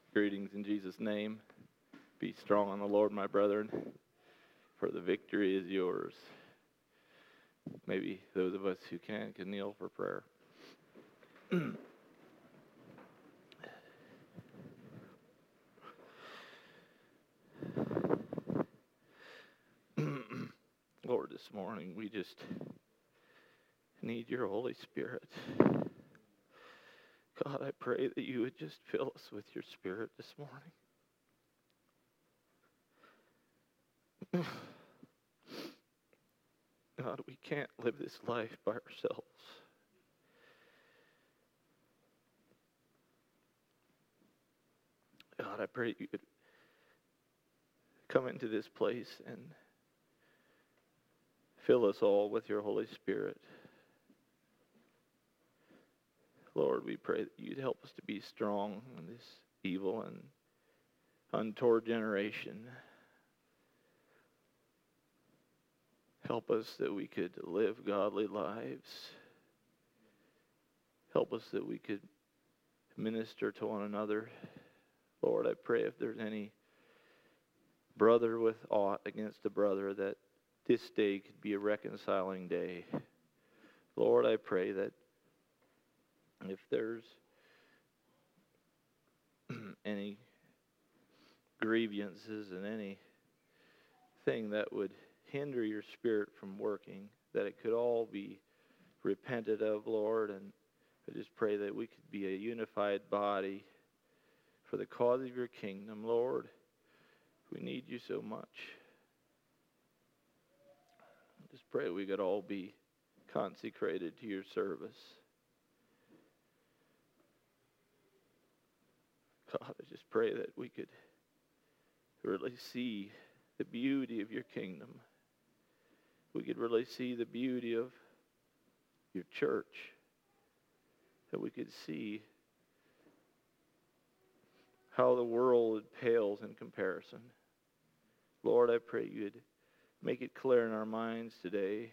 Greetings in Jesus' name. Be strong in the Lord, my brethren, for the victory is yours. Maybe those of us who can kneel for prayer. Lord, this morning we just need your Holy Spirit. God, I pray that you would just fill us with your Spirit this morning. God, we can't live this life by ourselves. God, I pray you could come into this place and fill us all with your Holy Spirit. Lord, we pray that you'd help us to be strong in this evil and untoward generation. Help us that we could live godly lives. Help us that we could minister to one another. Lord, I pray if there's any brother with aught against a brother, that this day could be a reconciling day. Lord, I pray that if there's any grievances and anything that would hinder your Spirit from working, that it could all be repented of, Lord. And I just pray that we could be a unified body for the cause of your kingdom, Lord. We need you so much. I just pray we could all be consecrated to your service. God, I just pray that we could really see the beauty of your kingdom. We could really see the beauty of your church. That we could see how the world pales in comparison. Lord, I pray you'd make it clear in our minds today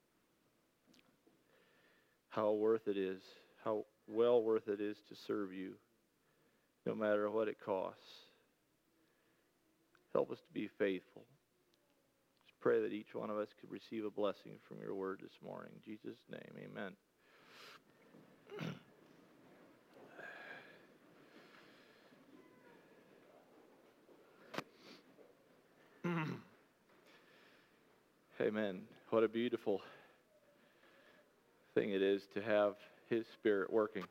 how worth it is, how well worth it is to serve you, no matter what it costs. Help us to be faithful. Just pray that each one of us could receive a blessing from your word this morning. In Jesus' name, amen. Amen. What a beautiful thing it is to have his Spirit working.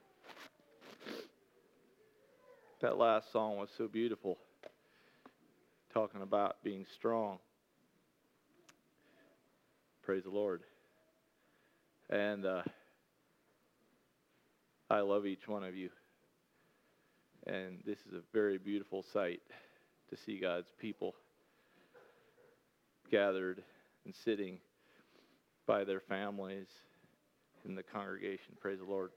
That last song was so beautiful, talking about being strong. Praise the Lord. And I love each one of you. And this is a very beautiful sight to see God's people gathered and sitting by their families in the congregation. Praise the Lord.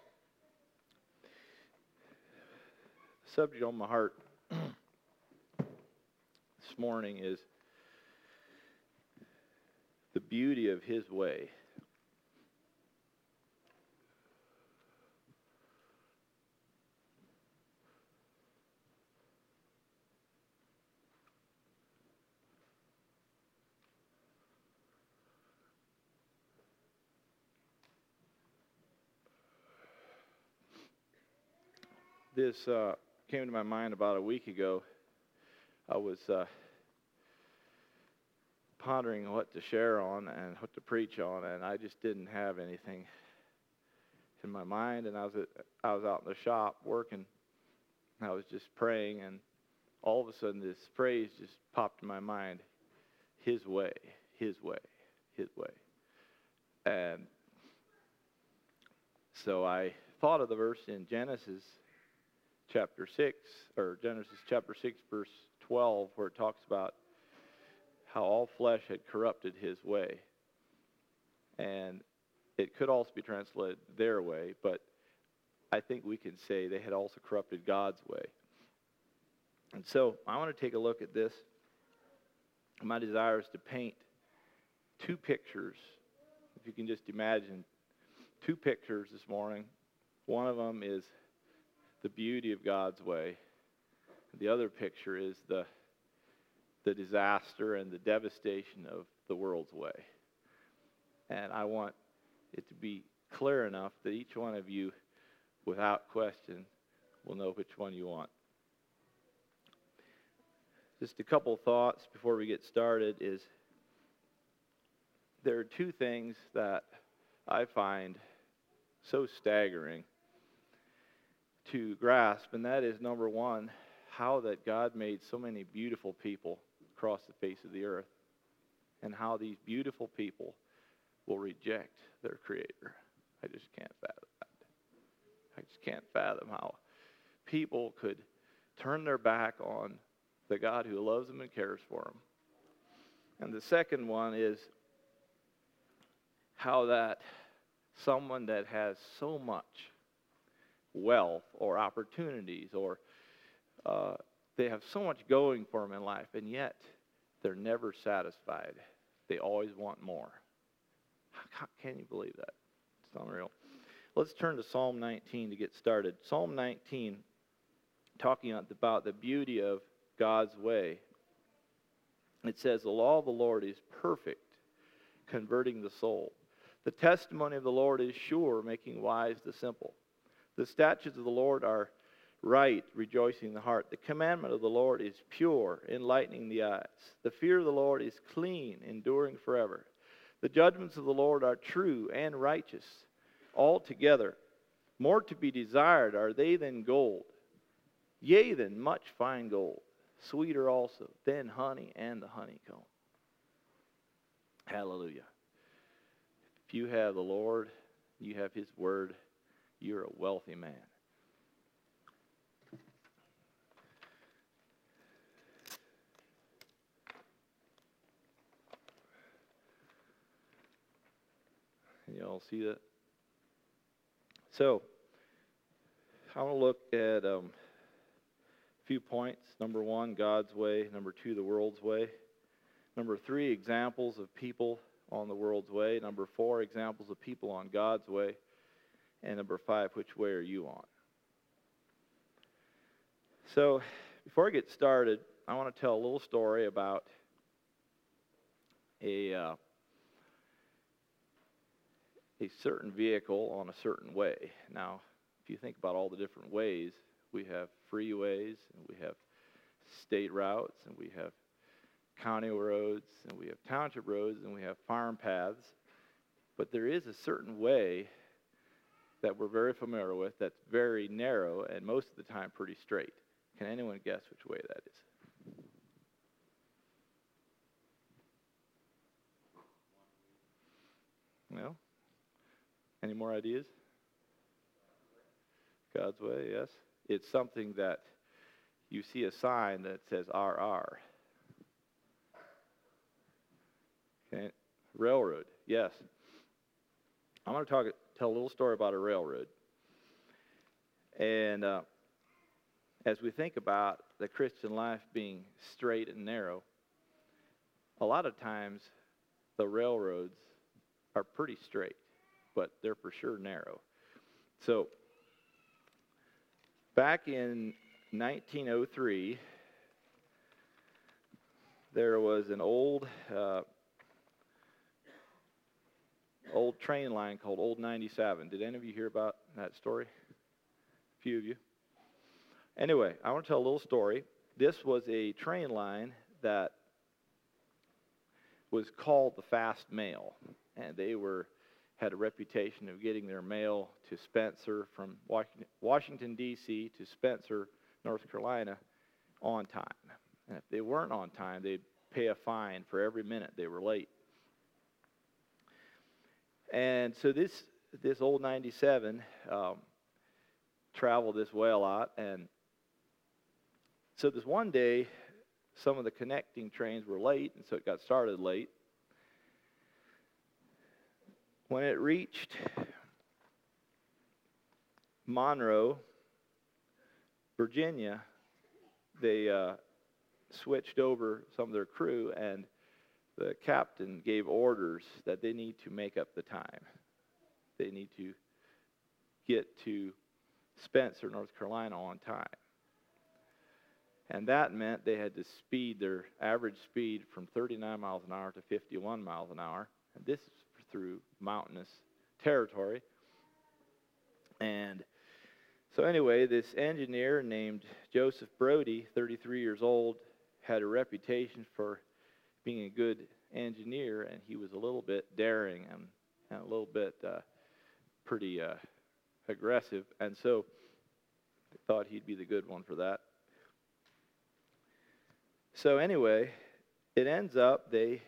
The subject on my heart this morning is the beauty of his way. This came to my mind about a week ago. I was pondering what to share on and what to preach on, and I just didn't have anything in my mind. And I was out in the shop working, and I was just praying, and all of a sudden this phrase just popped in my mind: his way, his way, his way. And so I thought of the verse in Genesis chapter 6, verse 12, where it talks about how all flesh had corrupted his way. And it could also be translated their way, but I think we can say they had also corrupted God's way. And so I want to take a look at this. My desire is to paint two pictures. If you can just imagine two pictures this morning. One of them is the beauty of God's way, The other picture is the disaster and the devastation of the world's way. And I want it to be clear enough that each one of you, without question, will know which one you want. Just a couple thoughts before we get started is there are two things that I find so staggering to grasp, and that is, number one, how that God made so many beautiful people across the face of the earth, and how these beautiful people will reject their Creator. I just can't fathom that. I just can't fathom how people could turn their back on the God who loves them and cares for them. And the second one is how that someone that has so much wealth or opportunities or they have so much going for them in life, and yet they're never satisfied. They always want more. How can you believe that? It's unreal. Let's turn to Psalm 19 to get started. Psalm 19, talking about the beauty of God's way. It says, the law of the Lord is perfect, converting the soul. The testimony of the Lord is sure, making wise the simple. The statutes of the Lord are right, rejoicing the heart. The commandment of the Lord is pure, enlightening the eyes. The fear of the Lord is clean, enduring forever. The judgments of the Lord are true and righteous, altogether. More to be desired are they than gold, yea, than much fine gold, sweeter also than honey and the honeycomb. Hallelujah. If you have the Lord, you have His Word, you're a wealthy man. You all see that? So, I want to look at a few points. Number one, God's way. Number two, the world's way. Number three, examples of people on the world's way. Number four, examples of people on God's way. And number five, which way are you on? So, before I get started, I want to tell a little story about a certain vehicle on a certain way. Now, if you think about all the different ways, we have freeways, and we have state routes, and we have county roads, and we have township roads, and we have farm paths. But there is a certain way that we're very familiar with that's very narrow and most of the time pretty straight. Can anyone guess which way that is? No? Any more ideas? God's way, yes. It's something that you see a sign that says RR. Okay. Railroad, yes. I'm going to tell a little story about a railroad. And as we think about the Christian life being straight and narrow, a lot of times the railroads are pretty straight, but they're for sure narrow. So, back in 1903, there was an old train line called Old 97. Did any of you hear about that story? A few of you. Anyway, I want to tell a little story. This was a train line that was called the Fast Mail, and they had a reputation of getting their mail to Spencer from Washington, D.C. to Spencer, North Carolina, on time. And if they weren't on time, they'd pay a fine for every minute they were late. And so this old 97 traveled this way a lot. And so this one day, some of the connecting trains were late, and so it got started late. When it reached Monroe, Virginia, they switched over some of their crew, and the captain gave orders that they need to make up the time. They need to get to Spencer, North Carolina on time. And that meant they had to speed their average speed from 39 miles an hour to 51 miles an hour. And this is through mountainous territory. And so anyway, this engineer named Joseph Brody, 33 years old, had a reputation for being a good engineer, and he was a little bit daring and a little bit pretty aggressive. And so they thought he'd be the good one for that. So anyway, it ends up they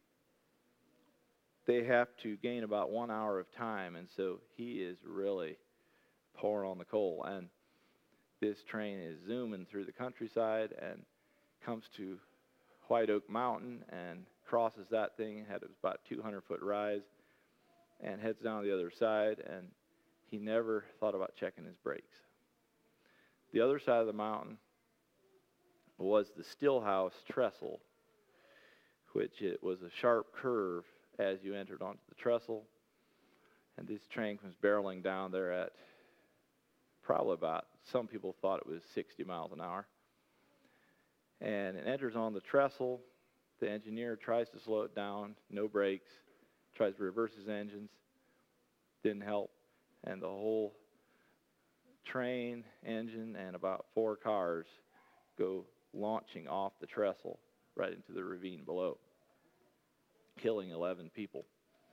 have to gain about 1 hour of time, and so he is really pouring on the coal. And this train is zooming through the countryside and comes to White Oak Mountain and crosses that thing, had about 200-foot rise, and heads down the other side, and he never thought about checking his brakes. The other side of the mountain was the Stillhouse Trestle, which it was a sharp curve as you entered onto the trestle, and this train comes barreling down there at probably about, some people thought it was 60 miles an hour, and it enters on the trestle. The engineer tries to slow it down, no brakes, tries to reverse his engines, didn't help, and the whole train, engine, and about 4 cars go launching off the trestle right into the ravine below, killing 11 people.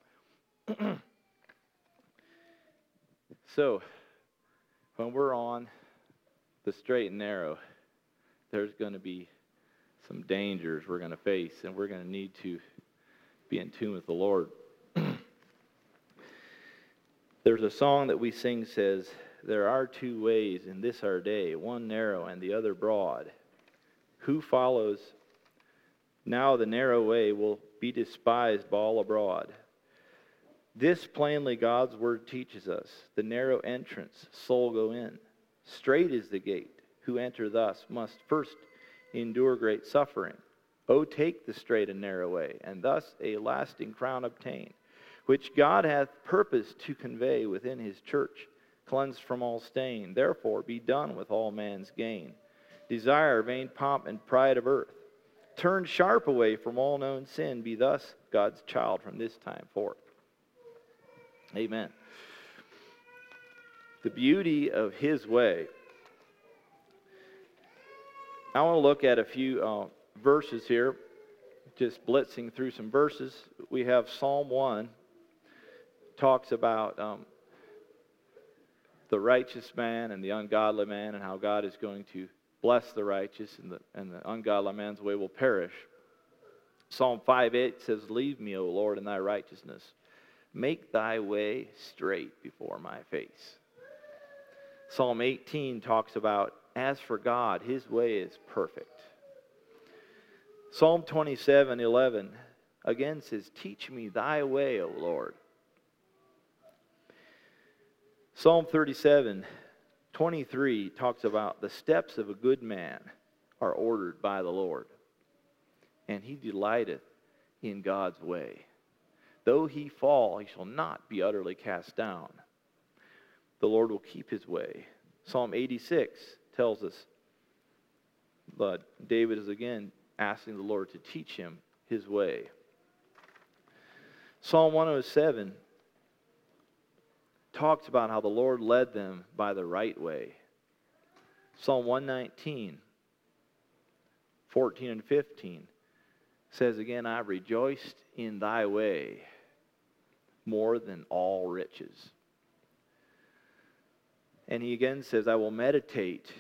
So, when we're on the straight and narrow, there's going to be some dangers we're going to face, and we're going to need to be in tune with the Lord. There's a song that we sing says, "There are 2 ways in this our day, one narrow and the other broad. Who follows now the narrow way will be despised by all abroad. This plainly God's word teaches us. The narrow entrance, soul go in. Strait is the gate. Who enter thus must first endure great suffering. O take the straight and narrow way, and thus a lasting crown obtain, which God hath purposed to convey within his church, cleansed from all stain. Therefore be done with all man's gain. Desire vain pomp and pride of earth. Turn sharp away from all known sin. Be thus God's child from this time forth." Amen. The beauty of his way. I want to look at a few verses here, just blitzing through some verses. We have Psalm 1, talks about the righteous man and the ungodly man, and how God is going to bless the righteous, and the ungodly man's way will perish. Psalm 5:8 says, "Leave me, O Lord, in thy righteousness. Make thy way straight before my face." Psalm 18 talks about, as for God, his way is perfect. Psalm 27:11 again says, "Teach me thy way, O Lord." Psalm 37:23 talks about the steps of a good man are ordered by the Lord, and he delighteth in God's way. Though he fall, he shall not be utterly cast down. The Lord will keep his way. Psalm 86 tells us that David is again asking the Lord to teach him his way. Psalm 107 talks about how the Lord led them by the right way. Psalm 119, 14 and 15 says again, "I rejoiced in thy way more than all riches." And he again says, "I will meditate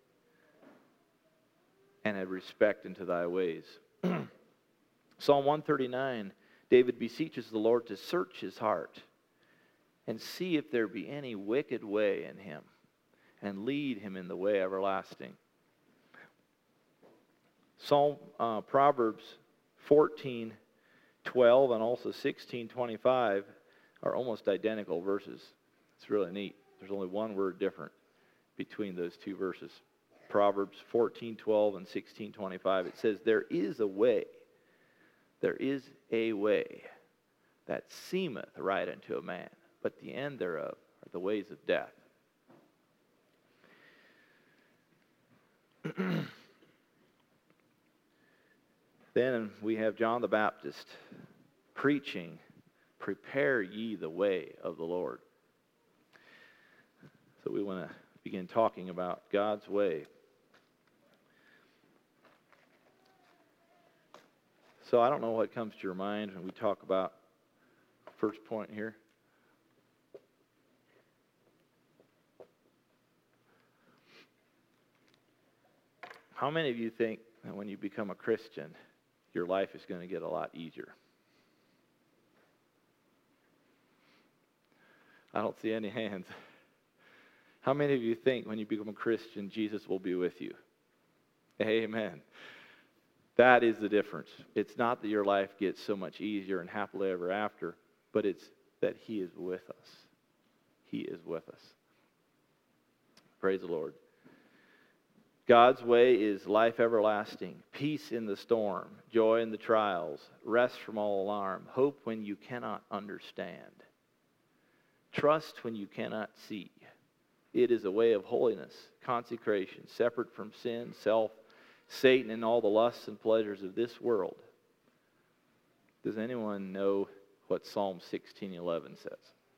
and have respect unto thy ways." Psalm 139, David beseeches the Lord to search his heart and see if there be any wicked way in him, and lead him in the way everlasting. Proverbs 14:12 and also 16:25 are almost identical verses. It's really neat. There's only one word different between those two verses. Proverbs 14:12 and 16:25. It says, there is a way that seemeth right unto a man, but the end thereof are the ways of death. Then we have John the Baptist preaching, "Prepare ye the way of the Lord." So we want to begin talking about God's way. So I don't know what comes to your mind when we talk about first point here. How many of you think that when you become a Christian, your life is going to get a lot easier? I don't see any hands. How many of you think when you become a Christian, Jesus will be with you? Amen. That is the difference. It's not that your life gets so much easier and happily ever after, but it's that He is with us. He is with us. Praise the Lord. God's way is life everlasting, peace in the storm, joy in the trials, rest from all alarm, hope when you cannot understand, trust when you cannot see. It is a way of holiness, consecration, separate from sin, self, Satan, and all the lusts and pleasures of this world. Does anyone know what Psalm 16:11 says?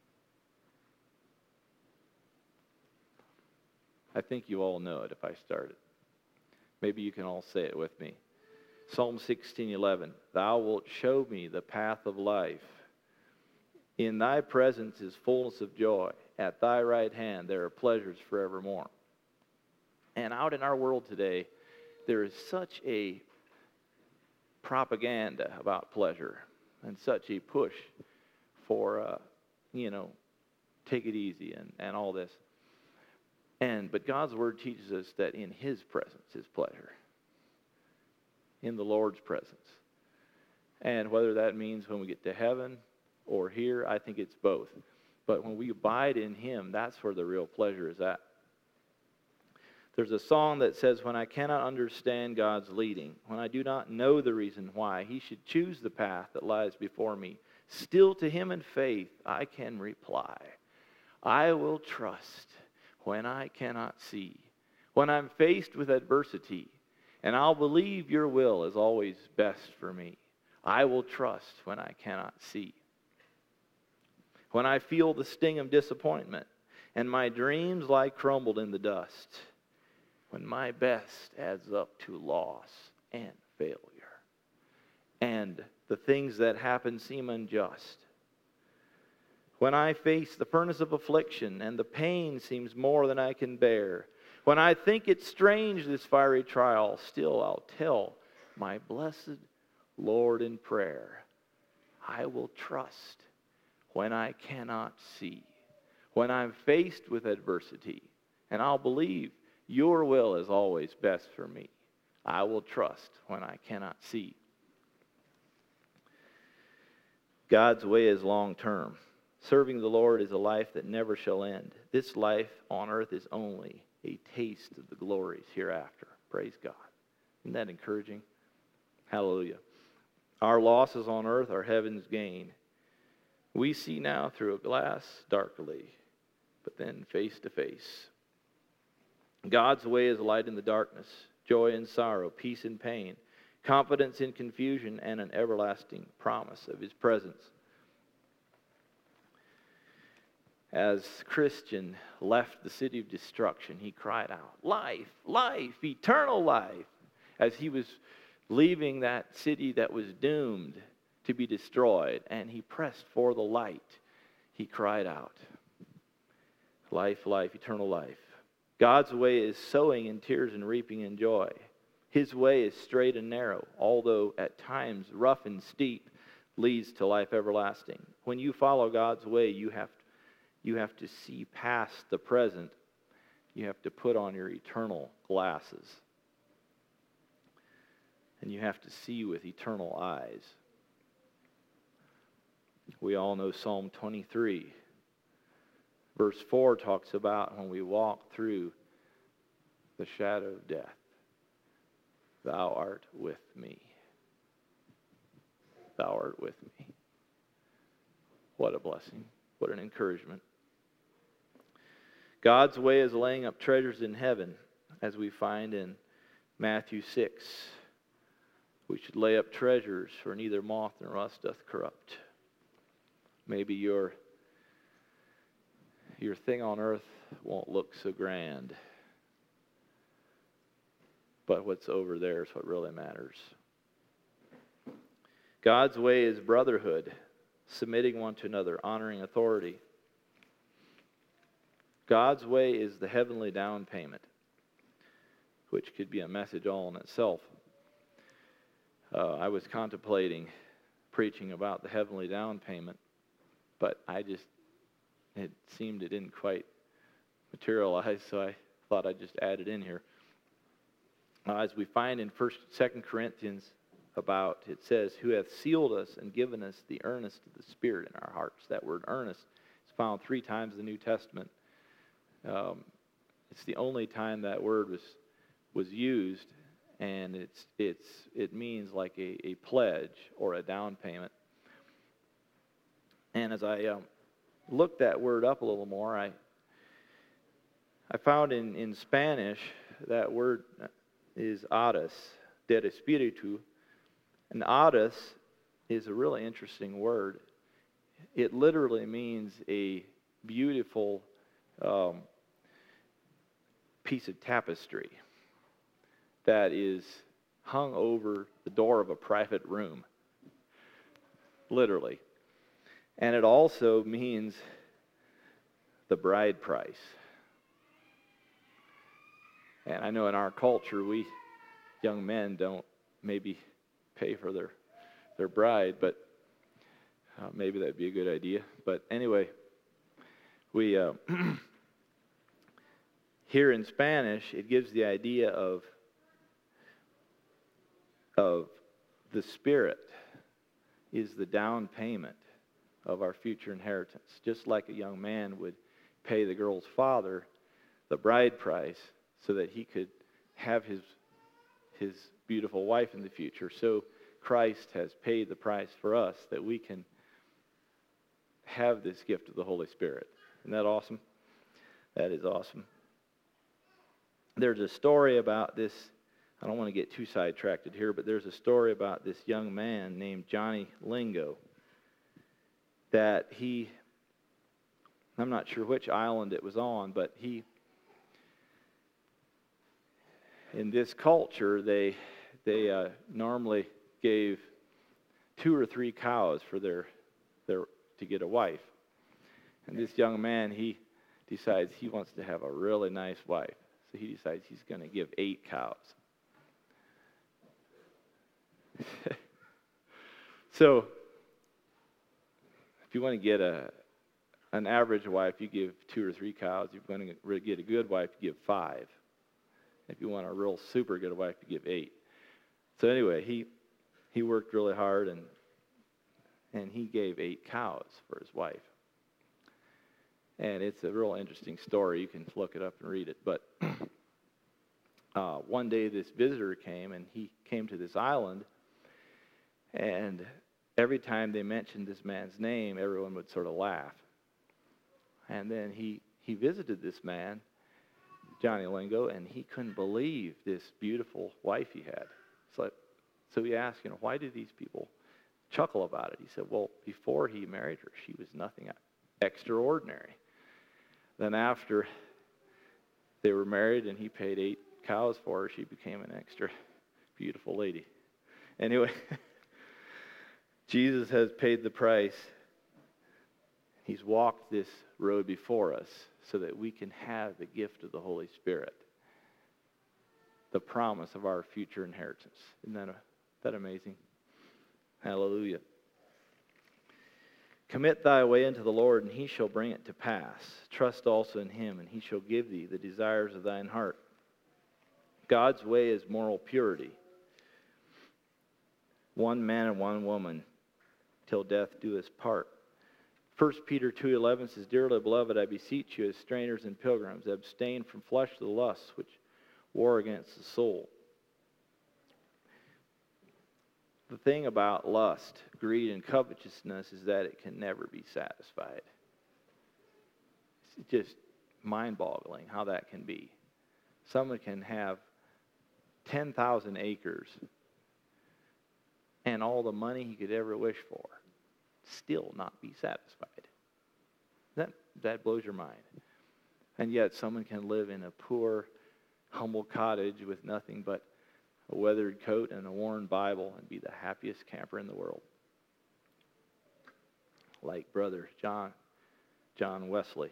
I think you all know it if I start it. Maybe you can all say it with me. Psalm 16:11, "Thou wilt show me the path of life. In thy presence is fullness of joy. At thy right hand there are pleasures forevermore." And out in our world today, there is such a propaganda about pleasure and such a push for, take it easy and all this. But God's Word teaches us that in His presence is pleasure. In the Lord's presence. And whether that means when we get to heaven or here, I think it's both. But when we abide in Him, that's where the real pleasure is at. There's a song that says, "When I cannot understand God's leading, when I do not know the reason why He should choose the path that lies before me, still to Him in faith I can reply. I will trust when I cannot see, when I'm faced with adversity, and I'll believe your will is always best for me. I will trust when I cannot see. When I feel the sting of disappointment, and my dreams lie crumbled in the dust, when my best adds up to loss and failure, and the things that happen seem unjust, when I face the furnace of affliction and the pain seems more than I can bear, when I think it's strange this fiery trial, still I'll tell my blessed Lord in prayer, I will trust when I cannot see, when I'm faced with adversity, and I'll believe your will is always best for me. I will trust when I cannot see." God's way is long term. Serving the Lord is a life that never shall end. This life on earth is only a taste of the glories hereafter. Praise God. Isn't that encouraging? Hallelujah. Our losses on earth are heaven's gain. We see now through a glass darkly, but then face to face. God's way is light in the darkness, joy in sorrow, peace in pain, confidence in confusion, and an everlasting promise of His presence. As Christian left the city of destruction, he cried out, "Life, life, eternal life." As he was leaving that city that was doomed to be destroyed, and he pressed for the light, he cried out, "Life, life, eternal life." God's way is sowing in tears and reaping in joy. His way is straight and narrow, although at times rough and steep, leads to life everlasting. When you follow God's way, you have to see past the present. You have to put on your eternal glasses. And you have to see with eternal eyes. We all know Psalm 23. Verse 4 talks about when we walk through the shadow of death, Thou art with me. Thou art with me. What a blessing. What an encouragement. God's way is laying up treasures in heaven, as we find in Matthew 6. We should lay up treasures where neither moth nor rust doth corrupt. Maybe your thing on earth won't look so grand, but what's over there is what really matters. God's way is brotherhood, submitting one to another, honoring authority. God's way is the heavenly down payment, which could be a message all in itself. I was contemplating preaching about the heavenly down payment, but it seemed it didn't quite materialize, so I thought I'd just add it in here. As we find in 2 Corinthians it says, who hath sealed us and given us the earnest of the Spirit in our hearts. That word earnest is found 3 times in the New Testament. It's the only time that word was used, and it means like a pledge or a down payment. And as I looked that word up a little more, I found in Spanish that word is aras, de espiritu. And aras is a really interesting word. It literally means a beautiful piece of tapestry that is hung over the door of a private room, literally. And it also means the bride price. And I know in our culture, we young men don't maybe pay for their bride, but maybe that'd be a good idea. But anyway, we here in Spanish, it gives the idea of the Spirit is the down payment of our future inheritance. Just like a young man would pay the girl's father the bride price so that he could have his beautiful wife in the future. So Christ has paid the price for us that we can have this gift of the Holy Spirit. Isn't that awesome? That is awesome. There's a story about this. I don't want to get too sidetracked here, but there's a story about this young man named Johnny Lingo that I'm not sure which island it was on, but in this culture, they normally gave 2 or 3 cows for their to get a wife. And this young man, he decides he wants to have a really nice wife. So he decides he's going to give 8 cows. So if you want to get an average wife, you give 2 or 3 cows. If you want to get a good wife, you give 5. If you want a real super good wife, you give 8. So anyway, he worked really hard and he gave 8 cows for his wife. And it's a real interesting story. You can look it up and read it. But one day this visitor came, and he came to this island, and every time they mentioned this man's name, everyone would sort of laugh. And then he visited this man, Johnny Lingo, and he couldn't believe this beautiful wife he had. So he asked, why do these people chuckle about it? He said, well, before he married her, she was nothing extraordinary. Then after they were married and he paid 8 cows for her, she became an extra beautiful lady. Anyway, Jesus has paid the price. He's walked this road before us so that we can have the gift of the Holy Spirit, the promise of our future inheritance. Isn't that amazing? Hallelujah. Commit thy way unto the Lord, and he shall bring it to pass. Trust also in him, and he shall give thee the desires of thine heart. God's way is moral purity. One man and one woman, till death do us part. 1 Peter 2:11 says, Dearly beloved, I beseech you as strangers and pilgrims, abstain from fleshly lusts which war against the soul. The thing about lust, greed, and covetousness is that it can never be satisfied. It's just mind-boggling how that can be. Someone can have 10,000 acres and all the money he could ever wish for, still not be satisfied. That blows your mind. And yet someone can live in a poor, humble cottage with nothing but a weathered coat and a worn Bible and be the happiest camper in the world. Like Brother John Wesley.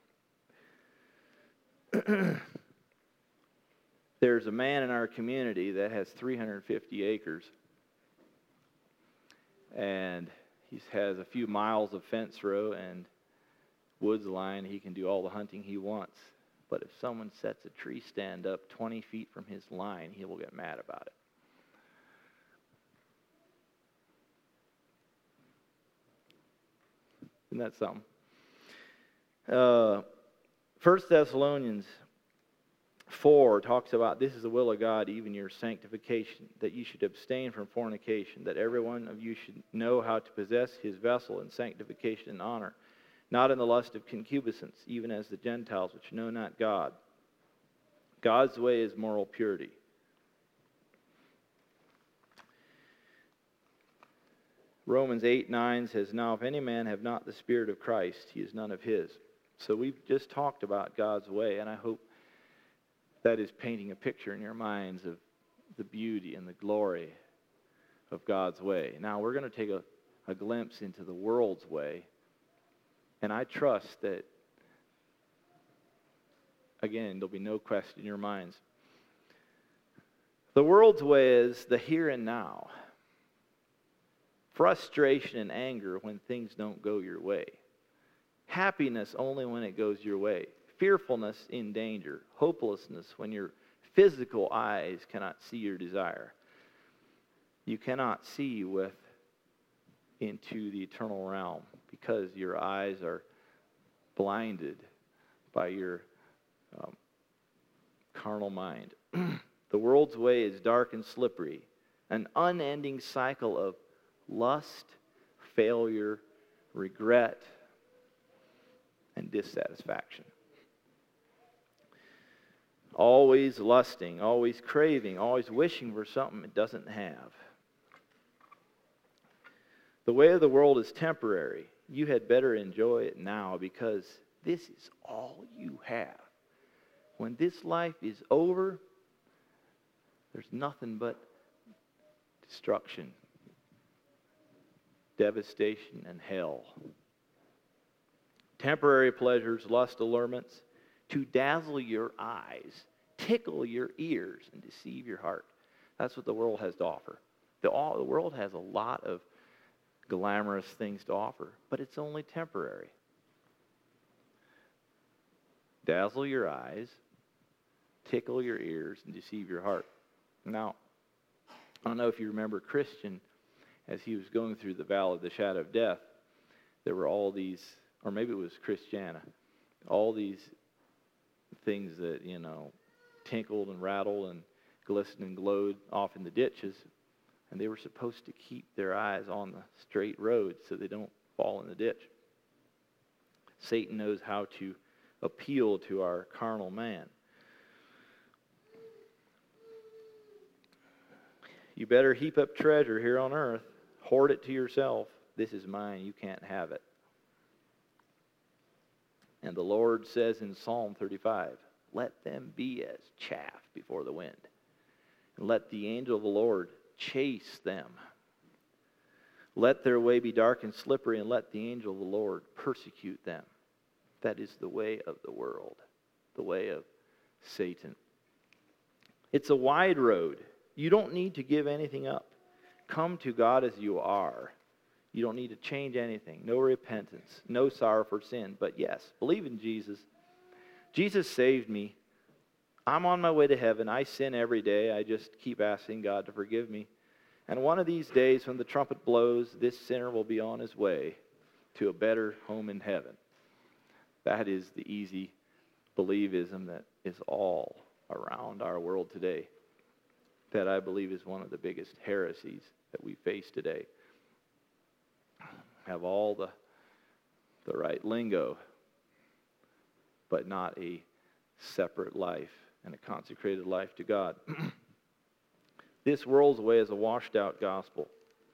There's a man in our community that has 350 acres. And he has a few miles of fence row and woods line. He can do all the hunting he wants. But if someone sets a tree stand up 20 feet from his line, he will get mad about it. Isn't that something? 1 Thessalonians 4 talks about this is the will of God, even your sanctification, that you should abstain from fornication, that every one of you should know how to possess his vessel in sanctification and honor, not in the lust of concupiscence, even as the Gentiles which know not God. God's way is moral purity. Romans 8:9 says, now if any man have not the Spirit of Christ, he is none of his. So we've just talked about God's way, and I hope that is painting a picture in your minds of the beauty and the glory of God's way. Now we're going to take a glimpse into the world's way, and I trust that, again, there'll be no question in your minds. The world's way is the here and now. Frustration and anger when things don't go your way. Happiness only when it goes your way. Fearfulness in danger. Hopelessness when your physical eyes cannot see your desire. You cannot see into the eternal realm because your eyes are blinded by your carnal mind. The world's way is dark and slippery, an unending cycle of lust, failure, regret, and dissatisfaction. Always lusting, always craving, always wishing for something it doesn't have. The way of the world is temporary. You had better enjoy it now because this is all you have. When this life is over, there's nothing but destruction, devastation, and hell. Temporary pleasures, lust allurements, to dazzle your eyes, tickle your ears, and deceive your heart. That's what the world has to offer. The world has a lot of glamorous things to offer, but it's only temporary. Dazzle your eyes, tickle your ears, and deceive your heart. Now, I don't know if you remember Christian, as he was going through the valley of the shadow of death, there were all these, or maybe it was Christiana, all these things that, tinkled and rattled and glistened and glowed off in the ditches. And they were supposed to keep their eyes on the straight road so they don't fall in the ditch. Satan knows how to appeal to our carnal man. You better heap up treasure here on earth. Hoard it to yourself. This is mine. You can't have it. And the Lord says in Psalm 35, let them be as chaff before the wind. And let the angel of the Lord chase them. Let their way be dark and slippery, and let the angel of the Lord persecute them. That is the way of the world, the way of Satan. It's a wide road. You don't need to give anything up. Come to God as you are. You don't need to change anything. No repentance, no sorrow for sin. But yes, believe in Jesus. Jesus saved me. I'm on my way to heaven. I sin every day. I just keep asking God to forgive me. And one of these days when the trumpet blows, this sinner will be on his way to a better home in heaven. That is the easy believism that is all around our world today. That I believe is one of the biggest heresies that we face today. Have all the right lingo, but not a separate life and a consecrated life to God. This world's way is a washed out gospel.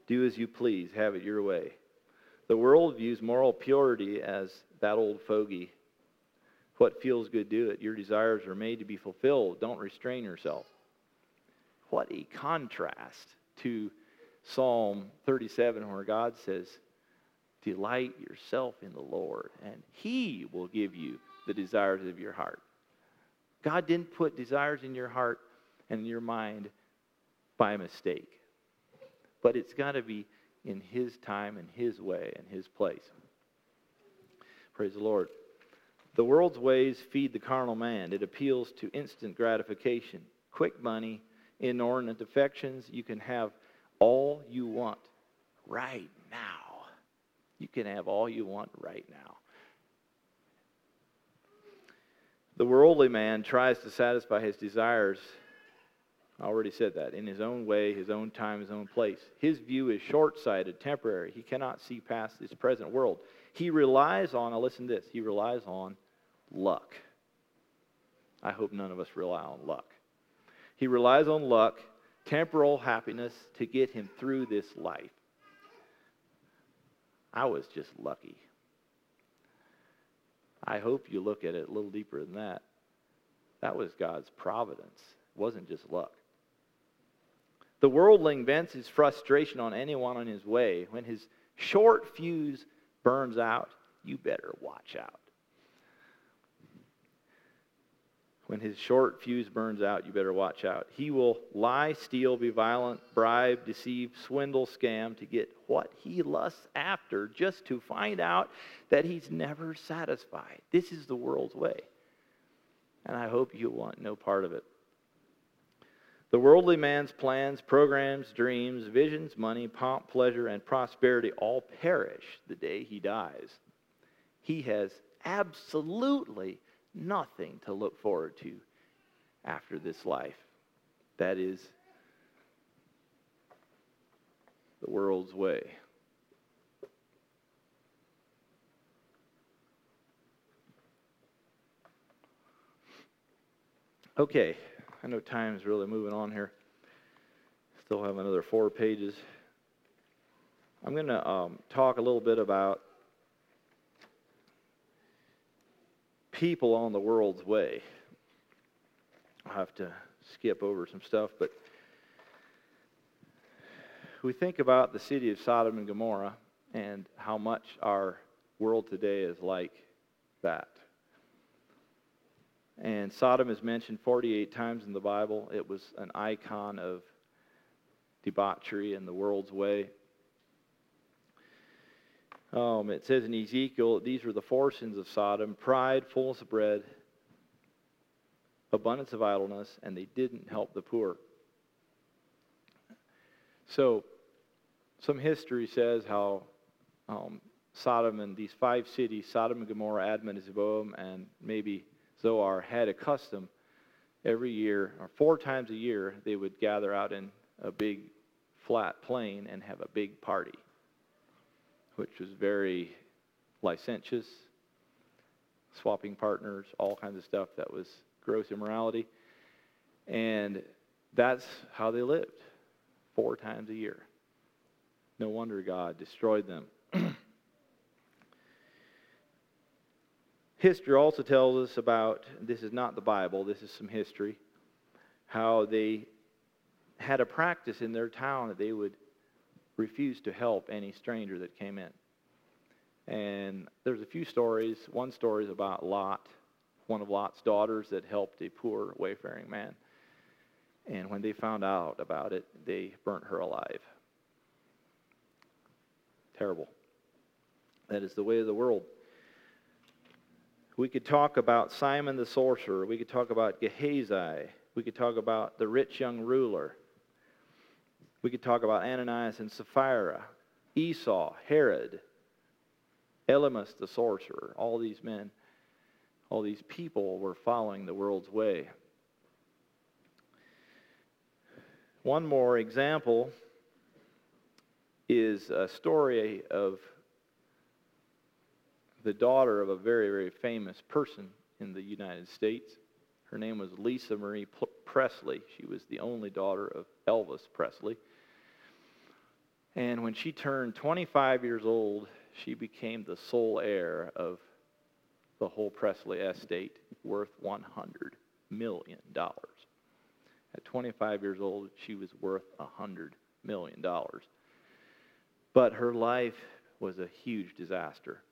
Do as you please, have it your way. The world views moral purity as that old fogey. What feels good, do it. Your desires are made to be fulfilled. Don't restrain yourself. What a contrast to Psalm 37, where God says, delight yourself in the Lord, and He will give you the desires of your heart. God didn't put desires in your heart and in your mind by mistake. But it's got to be in His time and His way and His place. Praise the Lord. The world's ways feed the carnal man. It appeals to instant gratification, quick money, inordinate affections. You can have all you want right now. You can have all you want right now. The worldly man tries to satisfy his desires, I already said that, in his own way, his own time, his own place. His view is short-sighted, temporary. He cannot see past this present world. He relies on, now listen to this, he relies on luck. I hope none of us rely on luck. He relies on luck, temporal happiness, to get him through this life. I was just lucky. I hope you look at it a little deeper than that. That was God's providence. It wasn't just luck. The worldling vents his frustration on anyone on his way. When his short fuse burns out, you better watch out. When his short fuse burns out, you better watch out. He will lie, steal, be violent, bribe, deceive, swindle, scam to get what he lusts after, just to find out that he's never satisfied. This is the world's way. And I hope you want no part of it. The worldly man's plans, programs, dreams, visions, money, pomp, pleasure, and prosperity all perish the day he dies. He has absolutely nothing to look forward to after this life. That is the world's way. Okay, I know time's really moving on here. Still have another 4 pages. I'm going to talk a little bit about people on the world's way. I'll have to skip over some stuff, but we think about the city of Sodom and Gomorrah and how much our world today is like that. And Sodom is mentioned 48 times in the Bible. It was an icon of debauchery and the world's way. It says in Ezekiel, these were the 4 sins of Sodom: pride, fullness of bread, abundance of idleness, and they didn't help the poor. So, some history says how Sodom and these 5 cities, Sodom and Gomorrah, Admah and Zeboim, and maybe Zoar, had a custom every year, or 4 times a year, they would gather out in a big flat plain and have a big party, which was very licentious, swapping partners, all kinds of stuff that was gross immorality. And that's how they lived, 4 times a year. No wonder God destroyed them. History also tells us about, this is not the Bible, this is some history, how they had a practice in their town that they would refuse to help any stranger that came in. And there's a few stories. One story is about Lot, one of Lot's daughters that helped a poor wayfaring man. And when they found out about it, they burnt her alive. Terrible. That is the way of the world. We could talk about Simon the sorcerer. We could talk about Gehazi. We could talk about the rich young ruler. We could talk about Ananias and Sapphira, Esau, Herod, Elymas the sorcerer. All these men, all these people were following the world's way. One more example is a story of the daughter of a very, very famous person in the United States. Her name was Lisa Marie Presley. She was the only daughter of Elvis Presley. And when she turned 25 years old, she became the sole heir of the whole Presley estate, worth $100 million. At 25 years old, she was worth $100 million. But her life was a huge disaster.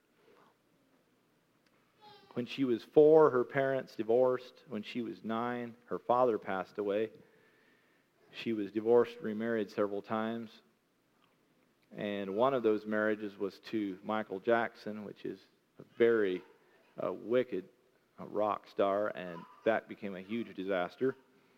When she was 4, her parents divorced. When she was 9, her father passed away. She was divorced and remarried several times. And one of those marriages was to Michael Jackson, which is a very wicked rock star, and that became a huge disaster.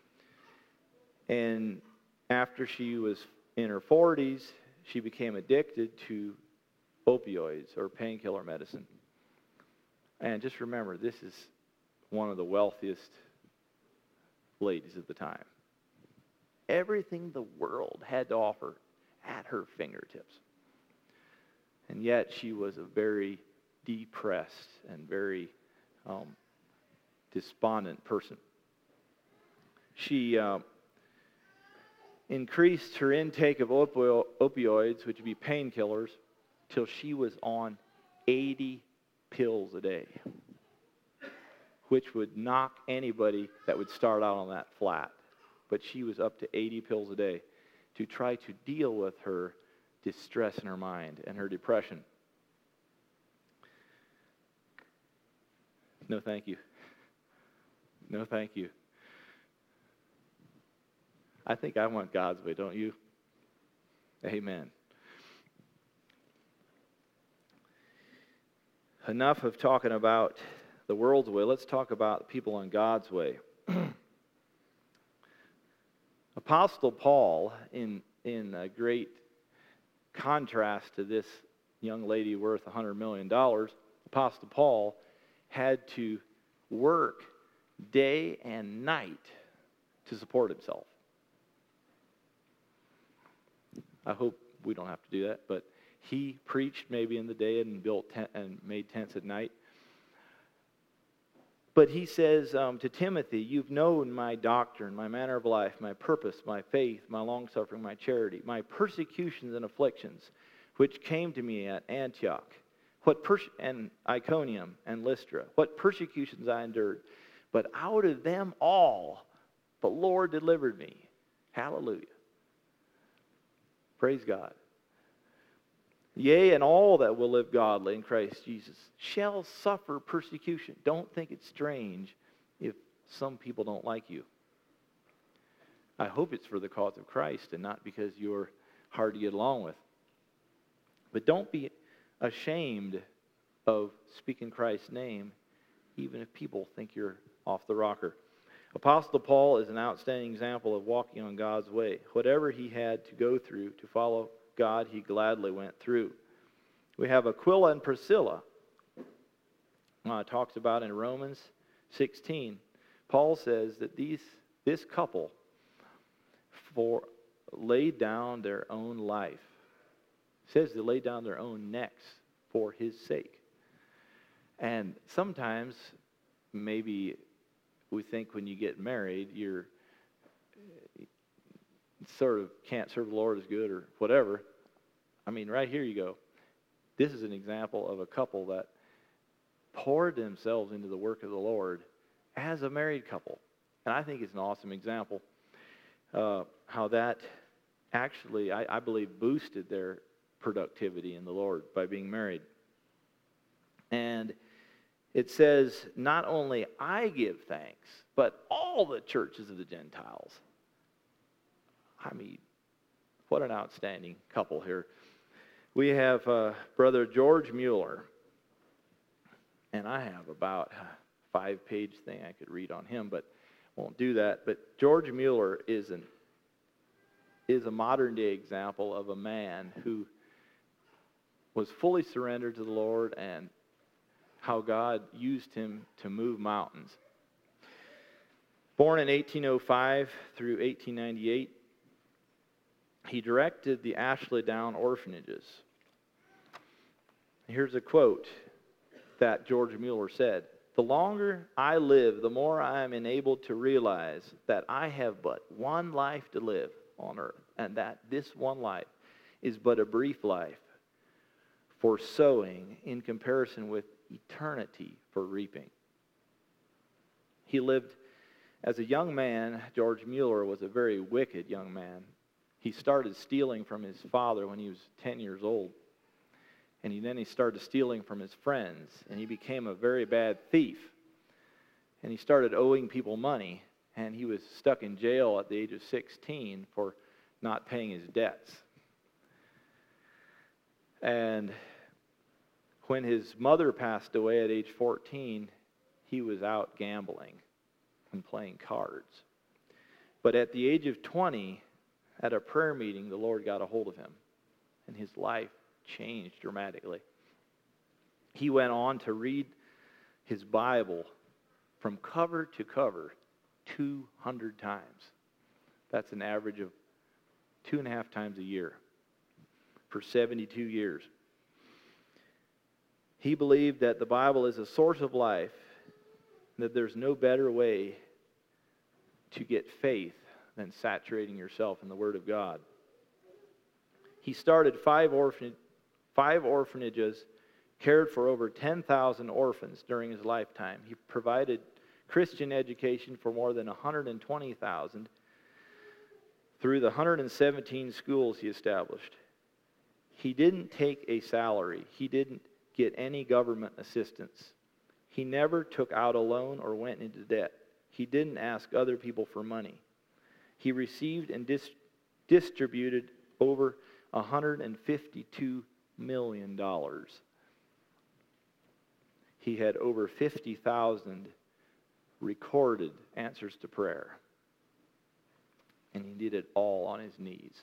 And after she was in her 40s, she became addicted to opioids or painkiller medicine. And just remember, this is one of the wealthiest ladies at the time. Everything the world had to offer at her fingertips. And yet she was a very depressed and very despondent person. She increased her intake of opioids, which would be painkillers, till she was on 80 pills a day, which would knock anybody that would start out on that flat. But she was up to 80 pills a day to try to deal with her distress in her mind and her depression. No, thank you. No, thank you. I think I want God's way, don't you? Amen. Enough of talking about the world's way. Let's talk about people on God's way. Apostle Paul, in a great contrast to this young lady worth $100 million, Apostle Paul had to work day and night to support himself. I hope we don't have to do that, but he preached maybe in the day and made tents at night. But he says to Timothy, "You've known my doctrine, my manner of life, my purpose, my faith, my long-suffering, my charity, my persecutions and afflictions, which came to me at Antioch, and Iconium and Lystra, what persecutions I endured. But out of them all, the Lord delivered me." Hallelujah. Praise God. "Yea, and all that will live godly in Christ Jesus shall suffer persecution." Don't think it's strange if some people don't like you. I hope it's for the cause of Christ and not because you're hard to get along with. But don't be ashamed of speaking Christ's name, even if people think you're off the rocker. Apostle Paul is an outstanding example of walking on God's way. Whatever he had to go through to follow God, he gladly went through. We have Aquila and Priscilla. Talks about in Romans 16. Paul says that this couple laid down their own life. It says they laid down their own necks for his sake. And sometimes, maybe we think when you get married, you're sort of can't serve the Lord as good or whatever. I mean, right here you go. This is an example of a couple that poured themselves into the work of the Lord as a married couple. And I think it's an awesome example how that actually, I believe, boosted their productivity in the Lord by being married. And it says, not only I give thanks, but all the churches of the Gentiles. I mean, what an outstanding couple here. We have Brother George Mueller. And I have about a 5-page thing I could read on him, but won't do that. But George Mueller is a modern-day example of a man who was fully surrendered to the Lord and how God used him to move mountains. Born in 1805 through 1898, he directed the Ashley Down orphanages. Here's a quote that George Mueller said: "The longer I live, the more I am enabled to realize that I have but one life to live on earth, and that this one life is but a brief life for sowing in comparison with eternity for reaping. He lived as a young man. George Mueller was a very wicked young man. He started stealing from his father when he was 10 years old. And then he started stealing from his friends. And he became a very bad thief. And he started owing people money. And he was stuck in jail at the age of 16 for not paying his debts. And when his mother passed away at age 14, he was out gambling and playing cards. But at the age of 20, at a prayer meeting, the Lord got a hold of him, and his life changed dramatically. He went on to read his Bible from cover to cover 200 times. That's an average of 2.5 times a year for 72 years. He believed that the Bible is a source of life, that there's no better way to get faith than saturating yourself in the Word of God. He started 5 orphanages, cared for over 10,000 orphans during his lifetime. He provided Christian education for more than 120,000 through the 117 schools he established. He didn't take a salary. He didn't get any government assistance. He never took out a loan or went into debt. He didn't ask other people for money. He received and distributed over $152 million. He had over 50,000 recorded answers to prayer. And he did it all on his knees.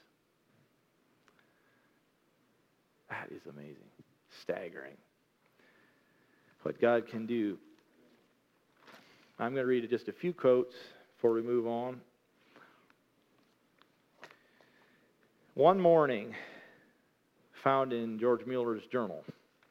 That is amazing. Staggering. What God can do. I'm going to read just a few quotes before we move on. One morning, found in George Mueller's journal.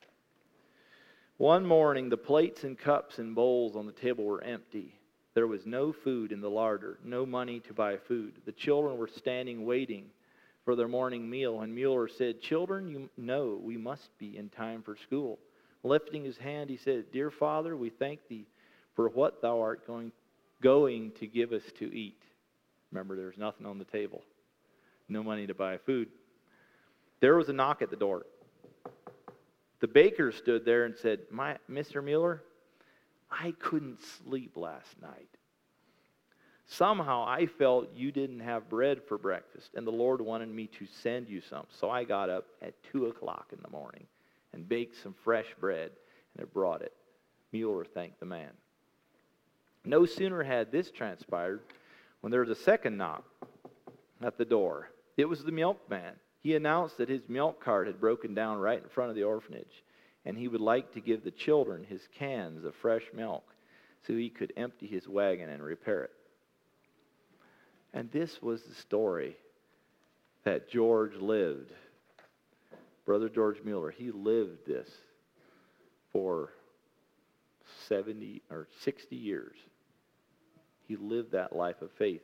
One morning, the plates and cups and bowls on the table were empty. There was no food in the larder, no money to buy food. The children were standing waiting for their morning meal, and Mueller said, "Children, you know we must be in time for school." Lifting his hand, he said, "Dear Father, we thank thee for what thou art going to give us to eat." Remember, there's nothing on the table. No money to buy food. There was a knock at the door. The baker stood there and said, "Mr. Mueller, I couldn't sleep last night. Somehow I felt you didn't have bread for breakfast, and the Lord wanted me to send you some. So I got up at 2 o'clock in the morning and baked some fresh bread, and I brought it." Mueller thanked the man. No sooner had this transpired when there was a second knock at the door. It was the milkman. He announced that his milk cart had broken down right in front of the orphanage, and he would like to give the children his cans of fresh milk so he could empty his wagon and repair it. And this was the story that George lived. Brother George Mueller, he lived this for 70 or 60 years. He lived that life of faith.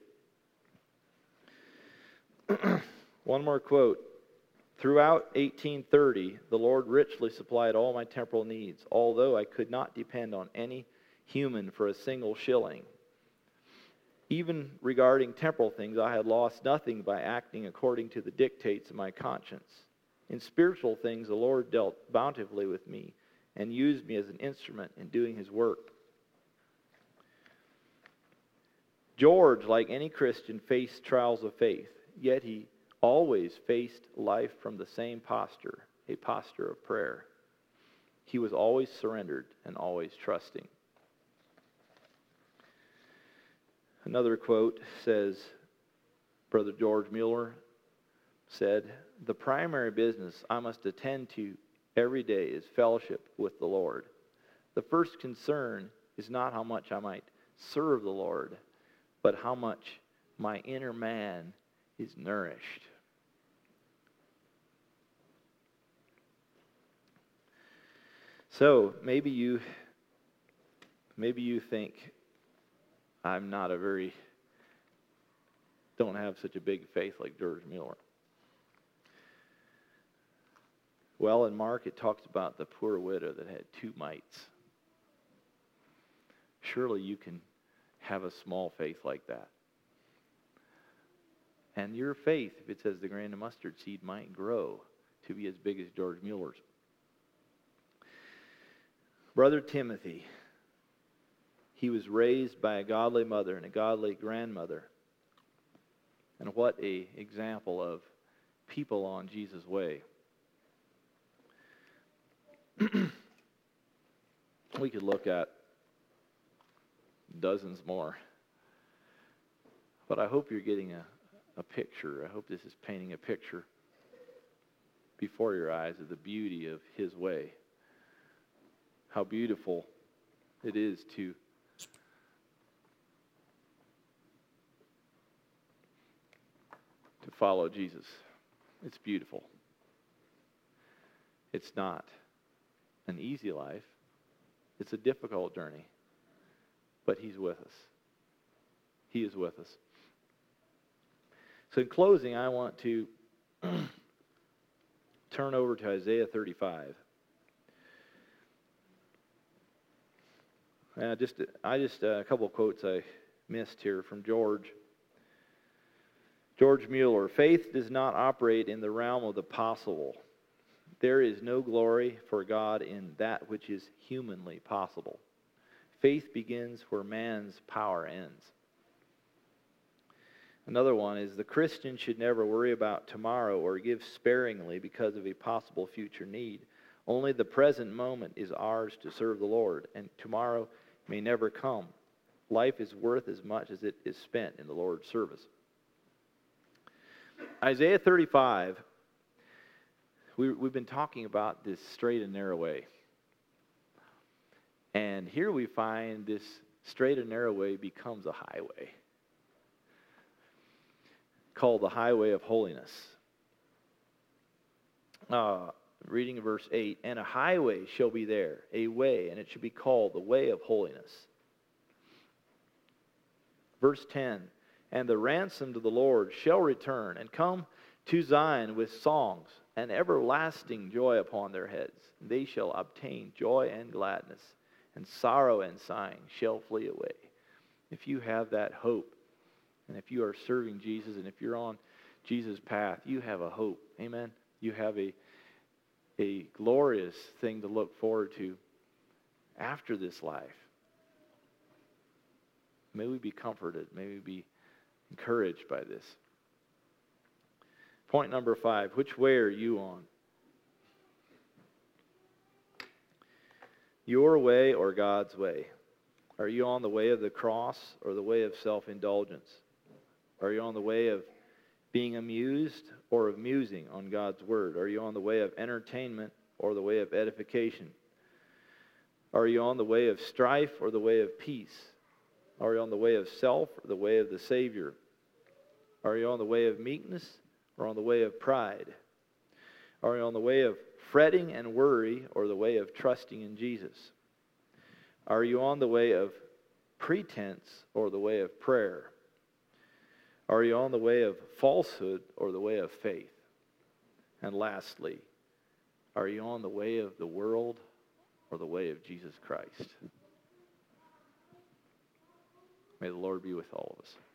One more quote. Throughout 1830, the Lord richly supplied all my temporal needs, although I could not depend on any human for a single shilling. Even regarding temporal things, I had lost nothing by acting according to the dictates of my conscience. In spiritual things, the Lord dealt bountifully with me and used me as an instrument in doing His work. George, like any Christian, faced trials of faith, yet he always faced life from the same posture, a posture of prayer. He was always surrendered and always trusting. Another quote says, Brother George Mueller said, "The primary business I must attend to every day is fellowship with the Lord. The first concern is not how much I might serve the Lord, but how much my inner man is nourished." So maybe you think I'm not don't have such a big faith like George Mueller. Well, in Mark, it talks about the poor widow that had 2 mites. Surely you can have a small faith like that. And your faith, if it says the grain of mustard seed, might grow to be as big as George Mueller's. Brother Timothy, he was raised by a godly mother and a godly grandmother. And what an example of people on Jesus' way. We could look at dozens more. But I hope you're getting a picture. I hope this is painting a picture before your eyes of the beauty of His way. How beautiful it is to follow Jesus. It's beautiful. It's not an easy life. It's a difficult journey. But He's with us. He is with us. So in closing, I want to turn over to Isaiah 35. Just a couple of quotes I missed here from George Mueller. Faith does not operate in the realm of the possible. There is no glory for God in that which is humanly possible. Faith begins where man's power ends. Another one is the Christian should never worry about tomorrow or give sparingly because of a possible future need. Only the present moment is ours to serve the Lord, and tomorrow may never come. Life is worth as much as it is spent in the Lord's service. Isaiah 35, we've been talking about this straight and narrow way. And here we find this straight and narrow way becomes a highway, called the highway of holiness. Reading verse 8, and a highway shall be there, a way, and it shall be called the way of holiness. Verse 10, and the ransomed of the Lord shall return and come to Zion with songs and everlasting joy upon their heads. They shall obtain joy and gladness, and sorrow and sighing shall flee away. If you have that hope, and if you are serving Jesus, and if you're on Jesus' path, you have a hope. Amen? You have a glorious thing to look forward to after this life. May we be comforted. May we be encouraged by this. Point number 5, which way are you on? Your way or God's way? Are you on the way of the cross or the way of self-indulgence? Are you on the way of being amused or of musing on God's Word? Are you on the way of entertainment or the way of edification? Are you on the way of strife or the way of peace? Are you on the way of self or the way of the Savior? Are you on the way of meekness or on the way of pride? Are you on the way of fretting and worry or the way of trusting in Jesus? Are you on the way of pretense or the way of prayer? Are you on the way of falsehood or the way of faith? And lastly, are you on the way of the world or the way of Jesus Christ? May the Lord be with all of us.